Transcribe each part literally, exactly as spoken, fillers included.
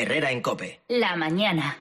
Herrera en COPE. La mañana.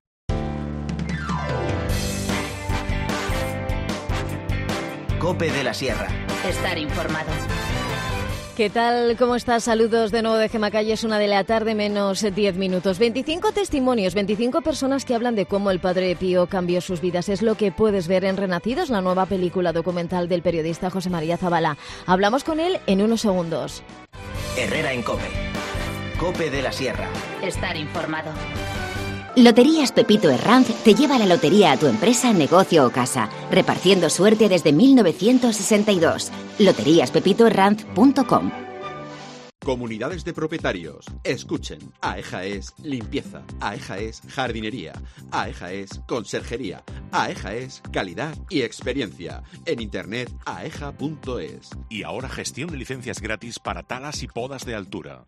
COPE de la Sierra. Estar informado. ¿Qué tal? ¿Cómo estás? Saludos de nuevo de Gemacalle. Es una de la tarde menos diez minutos. veinticinco testimonios, veinticinco personas que hablan de cómo el Padre Pío cambió sus vidas. Es lo que puedes ver en Renacidos, la nueva película documental del periodista José María Zabala. Hablamos con él en unos segundos. Herrera en COPE. COPE de la Sierra. Estar informado. Loterías Pepito Herranz te lleva la lotería a tu empresa, negocio o casa, repartiendo suerte desde mil novecientos sesenta y dos. loterías pepito herranz punto com. Comunidades de propietarios, escuchen. AEJA es limpieza, AEJA es jardinería, AEJA es conserjería, AEJA es calidad y experiencia. En internet aeja punto es. Y ahora gestión de licencias gratis para talas y podas de altura.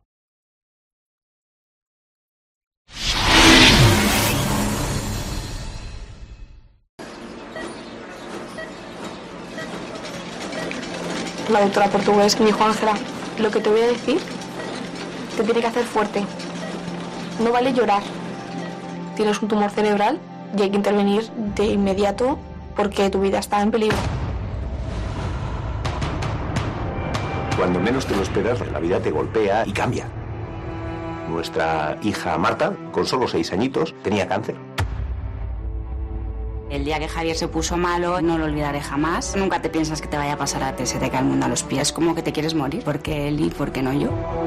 La doctora portugués me dijo: Ángela, lo que te voy a decir te tiene que hacer fuerte. No vale llorar. Tienes un tumor cerebral y hay que intervenir de inmediato porque tu vida está en peligro. Cuando menos te lo esperas, la vida te golpea y cambia. Nuestra hija Marta, con solo seis añitos, tenía cáncer. El día que Javier se puso malo, no lo olvidaré jamás. Nunca te piensas que te vaya a pasar a ti, se te cae el mundo a los pies, como que te quieres morir. ¿Por qué él y por qué no yo?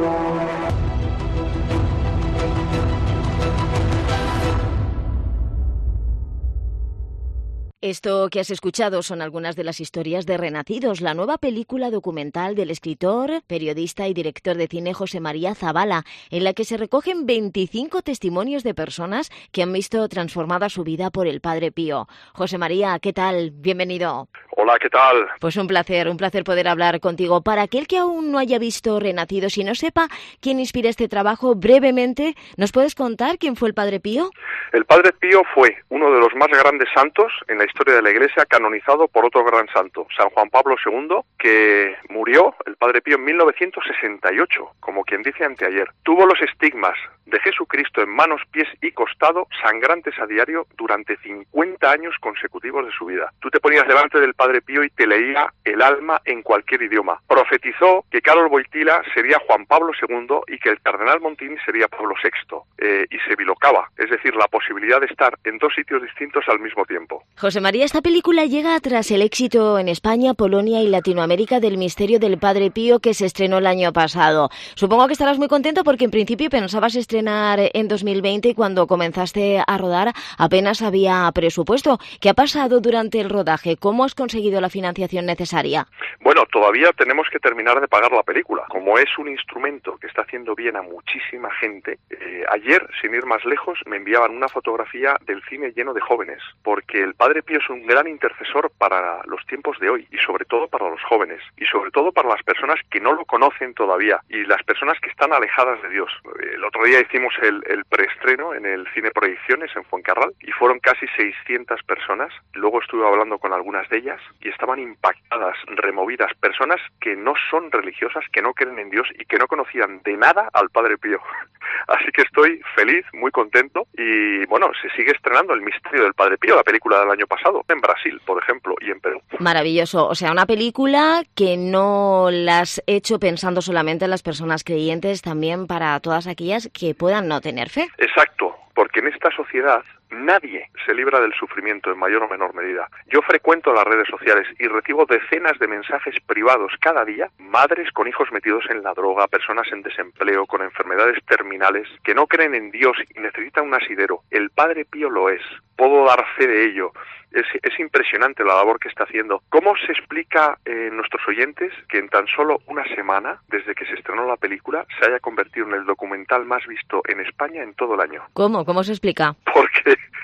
Esto que has escuchado son algunas de las historias de Renacidos, la nueva película documental del escritor, periodista y director de cine José María Zabala, en la que se recogen veinticinco testimonios de personas que han visto transformada su vida por el Padre Pío. José María, ¿qué tal? Bienvenido. Hola, ¿qué tal? Pues un placer, un placer poder hablar contigo. Para aquel que aún no haya visto Renacidos y no sepa quién inspira este trabajo, brevemente, ¿nos puedes contar quién fue el Padre Pío? El Padre Pío fue uno de los más grandes santos en la historia de la Iglesia, canonizado por otro gran santo, San Juan Pablo segundo, que murió, el Padre Pío, en mil novecientos sesenta y ocho, como quien dice anteayer. Tuvo los estigmas de Jesucristo en manos, pies y costado, sangrantes a diario, durante cincuenta años consecutivos de su vida. Tú te ponías delante del Padre Pío y te leía el alma en cualquier idioma. Profetizó que Karol Wojtyla sería Juan Pablo segundo y que el cardenal Montini sería Pablo sexto. Eh, y se bilocaba, es decir, la posibilidad de estar en dos sitios distintos al mismo tiempo. José María, esta película llega tras el éxito en España, Polonia y Latinoamérica del Misterio del Padre Pío, que se estrenó el año pasado. Supongo que estarás muy contento porque en principio pensabas estrenar en dos mil veinte y cuando comenzaste a rodar apenas había presupuesto. ¿Qué ha pasado durante el rodaje? ¿Cómo has conseguido la financiación necesaria? Bueno, todavía tenemos que terminar de pagar la película. Como es un instrumento que está haciendo bien a muchísima gente, eh, ayer, sin ir más lejos, me enviaban una fotografía del cine lleno de jóvenes, porque el Padre Pío es un gran intercesor para los tiempos de hoy y sobre todo para los jóvenes y sobre todo para las personas que no lo conocen todavía y las personas que están alejadas de Dios. El otro día hicimos el, el preestreno en el Cine Proyecciones en Fuencarral y fueron casi seiscientas personas. Luego estuve hablando con algunas de ellas y estaban impactadas, removidas, personas que no son religiosas, que no creen en Dios y que no conocían de nada al Padre Pío. Así que estoy feliz, muy contento y bueno, se sigue estrenando El Misterio del Padre Pío, la película del año pasado, en Brasil, por ejemplo, y en Perú. Maravilloso, o sea, una película que no la has hecho pensando solamente en las personas creyentes, también para todas aquellas que puedan no tener fe. Exacto, porque en esta sociedad nadie se libra del sufrimiento en mayor o menor medida. Yo frecuento las redes sociales y recibo decenas de mensajes privados cada día, madres con hijos metidos en la droga, personas en desempleo, con enfermedades terminales, que no creen en Dios y necesitan un asidero. El Padre Pío lo es, puedo dar fe de ello. Es, es impresionante la labor que está haciendo. ¿Cómo se explica eh, nuestros oyentes que en tan solo una semana, desde que se estrenó la película, se haya convertido en el documental más visto en España en todo el año? ¿Cómo? ¿Cómo se explica? Porque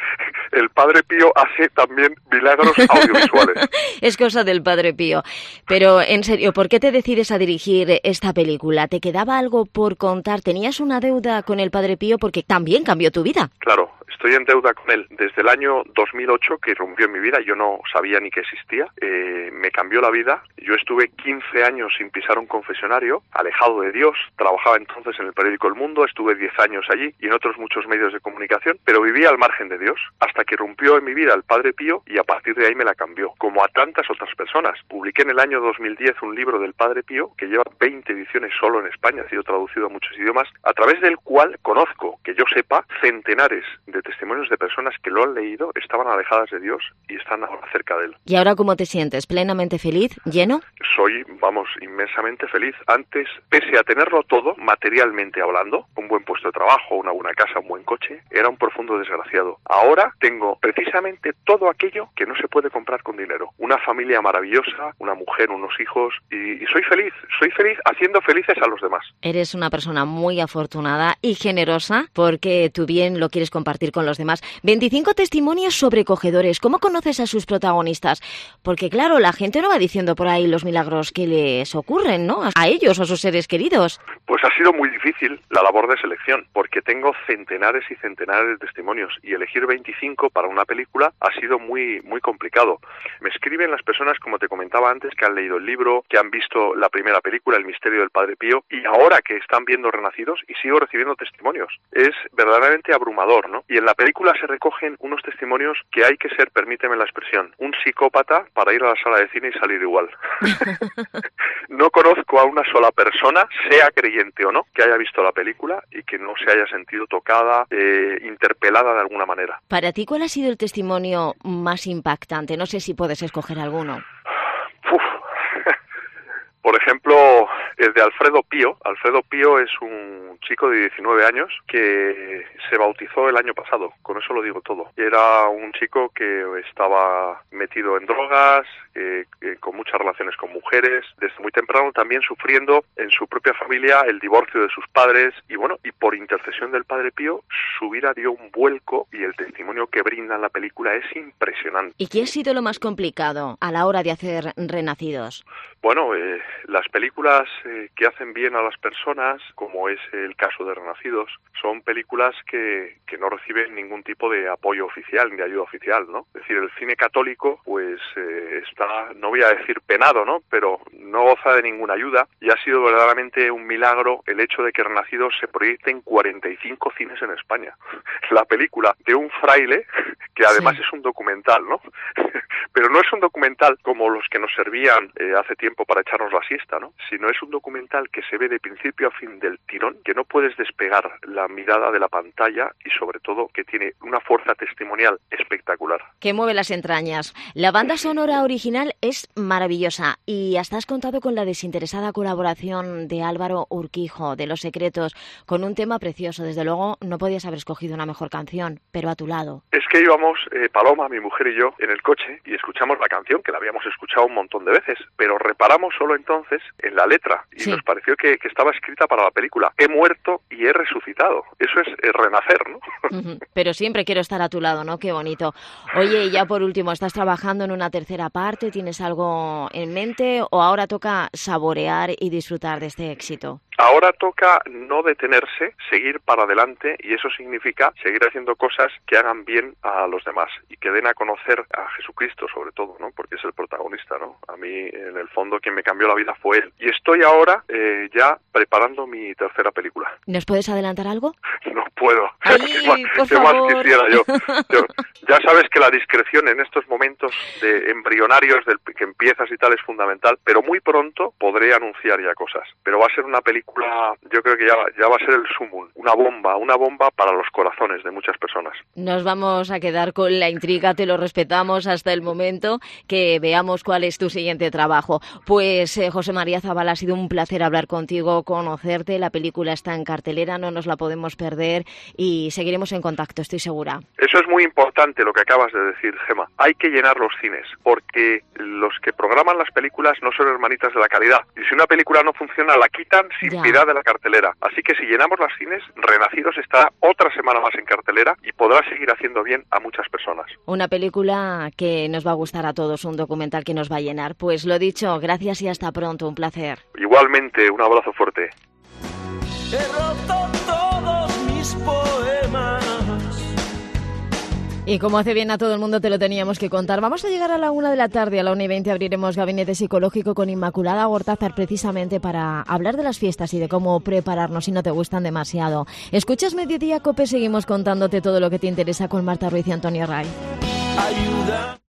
el Padre Pío hace también milagros audiovisuales. Es cosa del Padre Pío. Pero, en serio, ¿por qué te decides a dirigir esta película? ¿Te quedaba algo por contar? ¿Tenías una deuda con el Padre Pío? Porque también cambió tu vida. Claro, estoy en deuda con él. Desde el año dos mil ocho, que irrumpió en mi vida, yo no sabía ni que existía, eh, me cambió la vida. Yo estuve quince años sin pisar un confesionario, alejado de Dios. Trabajaba entonces en el periódico El Mundo, estuve diez años allí y en otros muchos medios de comunicación, pero vivía al margen de Dios, hasta que irrumpió en mi vida el Padre Pío y a partir de ahí me la cambió, como a tantas otras personas. Publiqué en el año dos mil diez un libro del Padre Pío que lleva veinte ediciones solo en España, ha sido traducido a muchos idiomas, a través del cual conozco, que yo sepa, centenares de testimonios de personas que lo han leído, estaban alejadas de Dios y están ahora cerca de él. ¿Y ahora cómo te sientes? ¿Plenamente feliz? ¿Lleno? Soy, vamos, inmensamente feliz. Antes, pese a tenerlo todo, materialmente hablando, un buen puesto de trabajo, una buena casa, un buen coche, era un profundo desgraciado. Ahora tengo precisamente todo aquello que no se puede comprar con dinero. Una familia maravillosa, una mujer, unos hijos, y, y soy feliz, soy feliz haciendo felices a los demás. Eres una persona muy afortunada y generosa porque tu bien lo quieres compartir con los demás. veinticinco testimonios sobrecogedores. ¿Cómo conoces a sus protagonistas? Porque claro, la gente no va diciendo por ahí los milagros que les ocurren, ¿no? A ellos o a sus seres queridos. Pues ha sido muy difícil la labor de selección, porque tengo centenares y centenares de testimonios y elegir veinticinco para una película ha sido muy muy complicado. Me escriben las personas, como te comentaba antes, que han leído el libro, que han visto la primera película, El misterio del Padre Pío, y ahora que están viendo Renacidos y sigo recibiendo testimonios. Es verdaderamente abrumador, ¿no? Y en la película se recogen unos testimonios que hay que ser, permíteme la expresión, un psicópata para ir a la sala de cine y salir igual. No conozco a una sola persona, sea creyente o no, que haya visto la película y que no se haya sentido tocada, eh, interpelada de alguna manera. Para ti, ¿cuál ha sido el testimonio más impactante? No sé si puedes escoger alguno. Uf. Por ejemplo, el de Alfredo Pío. Alfredo Pío es un chico de diecinueve años que se bautizó el año pasado, con eso lo digo todo. Era un chico que estaba metido en drogas, eh, eh, con muchas relaciones con mujeres, desde muy temprano también sufriendo en su propia familia el divorcio de sus padres y bueno, y por intercesión del Padre Pío su vida dio un vuelco y el testimonio que brinda en la película es impresionante. ¿Y qué ha sido lo más complicado a la hora de hacer Renacidos? Bueno, eh, las películas eh, que hacen bien a las personas, como es el caso de Renacidos, son películas que, que no reciben ningún tipo de apoyo oficial ni de ayuda oficial, ¿no? Es decir, el cine católico, pues eh, está, no voy a decir penado, ¿no? Pero no goza de ninguna ayuda y ha sido verdaderamente un milagro el hecho de que Renacidos se proyecte en cuarenta y cinco cines en España. La película de un fraile, que además sí. Es un documental, ¿no? Pero no es un documental como los que nos servían eh, hace tiempo para echarnos la siesta, ¿no? Sino es un documental que se ve de principio a fin del tirón, que no puedes despegar la mirada de la pantalla y sobre todo que tiene una fuerza testimonial espectacular. Que mueve las entrañas. La banda sonora original es maravillosa y hasta has contado con la desinteresada colaboración de Álvaro Urquijo, de Los Secretos, con un tema precioso. Desde luego no podías haber escogido una mejor canción, pero a tu lado. Es que íbamos, eh, Paloma, mi mujer y yo, en el coche y escuchamos la canción, que la habíamos escuchado un montón de veces, pero reparamos solo entonces en la letra y sí. Nos pareció que, que estaba escrita para la película. He muerto y he resucitado. Eso es eh, renacer, ¿no? Uh-huh. Pero siempre quiero estar a tu lado, ¿no? Qué bonito. Oye, y ya por último, ¿estás trabajando en una tercera parte? ¿Tienes algo en mente o ahora toca saborear y disfrutar de este éxito? Ahora toca no detenerse, seguir para adelante y eso significa seguir haciendo cosas que hagan bien a los demás y que den a conocer a Jesucristo sobre todo, ¿no? Porque es el protagonista, ¿no? A mí, en el fondo, quien me cambió la vida fue él. Y estoy ahora eh, ya preparando mi tercera película. ¿Nos puedes adelantar algo? No puedo. Ay, ¿Qué, más, por ¿qué favor? más quisiera yo? yo? Ya sabes que la discreción en estos momentos de embrionarios del que empiezas y tal es fundamental, pero muy pronto podré anunciar ya cosas. Pero va a ser una película, yo creo que ya, ya va a ser el sumum, una bomba, una bomba para los corazones de muchas personas. Nos vamos a quedar con la intriga, te lo respetamos hasta el momento que veamos cuál es tu siguiente trabajo. Pues eh, José María Zabala, ha sido un placer hablar contigo, conocerte, la película está en cartelera, no nos la podemos perder y seguiremos en contacto, estoy segura. Eso es muy importante lo que acabas de decir, Gema. Hay que llenar los cines, porque los que programan las películas no son hermanitas de la calidad. Y si una película no funciona, la quitan sin cantidad de la cartelera. Así que si llenamos las cines, Renacidos estará otra semana más en cartelera y podrá seguir haciendo bien a muchas personas. Una película que nos va a gustar a todos, un documental que nos va a llenar. Pues lo dicho, gracias y hasta pronto, un placer. Igualmente, un abrazo fuerte. He roto todos mis poemas. Y como hace bien a todo el mundo, te lo teníamos que contar. Vamos a llegar a la una de la tarde, a la una y veinte abriremos Gabinete Psicológico con Inmaculada Gortázar, precisamente para hablar de las fiestas y de cómo prepararnos si no te gustan demasiado. Escuchas Mediodía Cope, seguimos contándote todo lo que te interesa con Marta Ruiz y Antonio Ray. Ayuda.